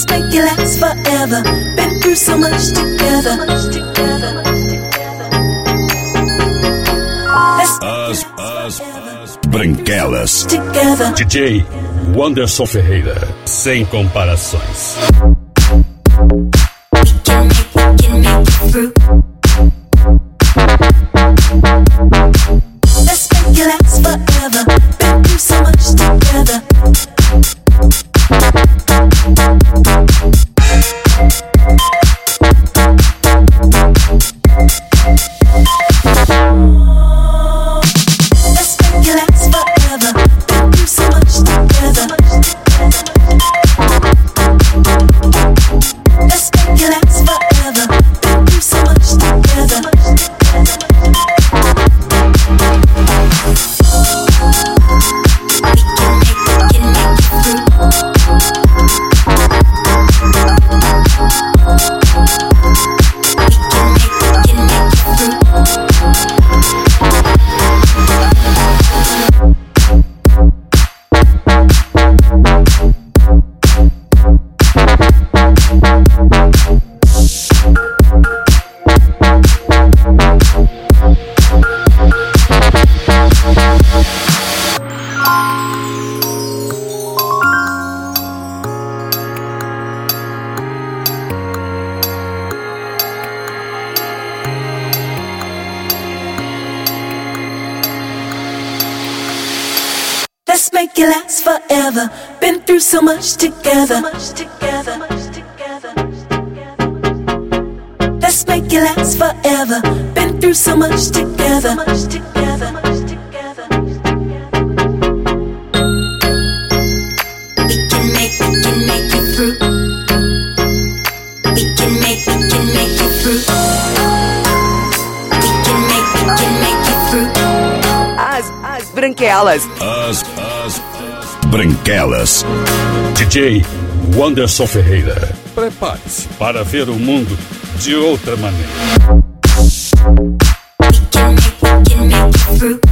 Let's make it last forever. Been through so much together. As Branquelas. Together. DJ Wanderson Ferreira, sem comparações. We can make it through. Let's make it last forever. Been through so much together. Let's make it last forever. Been through so much together. Let's make it last forever. Been through so much together. Let's make it last forever. Been through so much together. Let's make it last forever. Been through so much together. We can make it through. We can make it through. We can make it through. As Branquelas. As Branquelas. DJ Wanderson Ferreira, prepare-se para ver o mundo de outra maneira. We can make it through.